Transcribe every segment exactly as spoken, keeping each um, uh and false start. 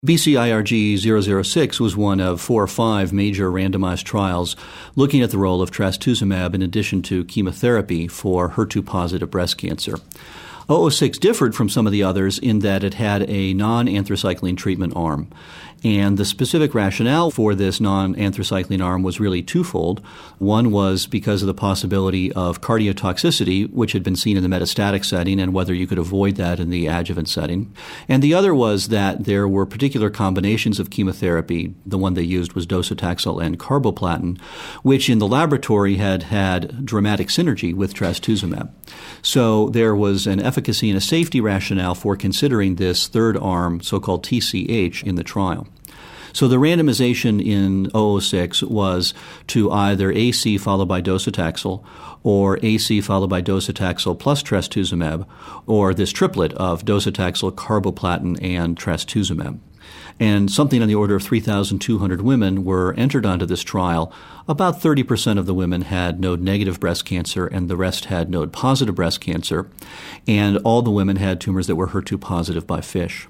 B C I R G zero zero six was one of four or five major randomized trials looking at the role of trastuzumab in addition to chemotherapy for H E R two-positive breast cancer. zero zero six differed from some of the others in that it had a non-anthracycline treatment arm. And the specific rationale for this non-anthracycline arm was really twofold. One was because of the possibility of cardiotoxicity, which had been seen in the metastatic setting, and whether you could avoid that in the adjuvant setting. And the other was that there were particular combinations of chemotherapy. The one they used was docetaxel and carboplatin, which in the laboratory had had dramatic synergy with trastuzumab. So there was an efficacy and a safety rationale for considering this third arm, so-called T C H, in the trial. So the randomization in zero zero six was to either A C followed by docetaxel or A C followed by docetaxel plus trastuzumab, or this triplet of docetaxel, carboplatin, and trastuzumab. And something on the order of three thousand two hundred women were entered onto this trial. About thirty percent of the women had node-negative breast cancer, and the rest had node-positive breast cancer. And all the women had tumors that were H E R two positive by FISH.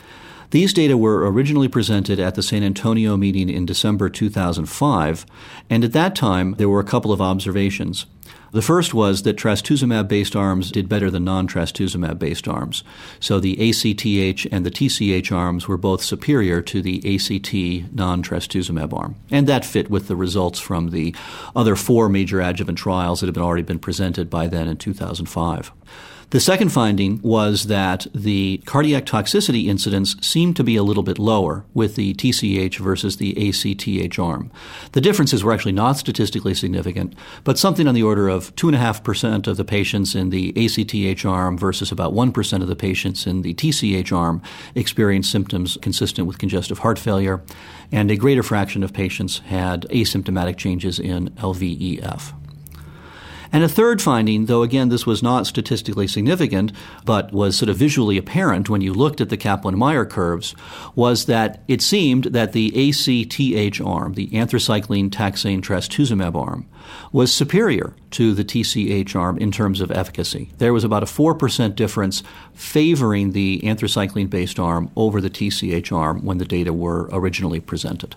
These data were originally presented at the San Antonio meeting in December two thousand five, and at that time there were a couple of observations. The first was that trastuzumab-based arms did better than non-trastuzumab-based arms. So the A C T H and the T C H arms were both superior to the A C T non-trastuzumab arm. And that fit with the results from the other four major adjuvant trials that had been already been presented by then in two thousand five. The second finding was that the cardiac toxicity incidence seemed to be a little bit lower with the T C H versus the A C T H arm. The differences were actually not statistically significant, but something on the order of two point five percent of the patients in the A C T H arm versus about one percent of the patients in the T C H arm experienced symptoms consistent with congestive heart failure, and a greater fraction of patients had asymptomatic changes in L V E F. And a third finding, though again this was not statistically significant, but was sort of visually apparent when you looked at the Kaplan-Meier curves, was that it seemed that the A C T H arm, the anthracycline taxane trastuzumab arm, was superior to the T C H arm in terms of efficacy. There was about a four percent difference favoring the anthracycline-based arm over the T C H arm when the data were originally presented.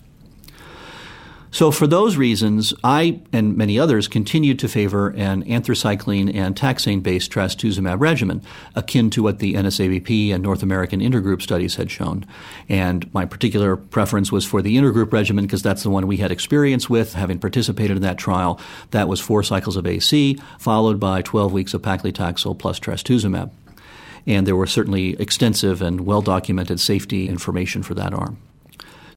So for those reasons, I and many others continued to favor an anthracycline and taxane-based trastuzumab regimen, akin to what the N S A B P and North American intergroup studies had shown. And my particular preference was for the intergroup regimen because that's the one we had experience with, having participated in that trial. That was four cycles of A C, followed by twelve weeks of paclitaxel plus trastuzumab. And there were certainly extensive and well-documented safety information for that arm.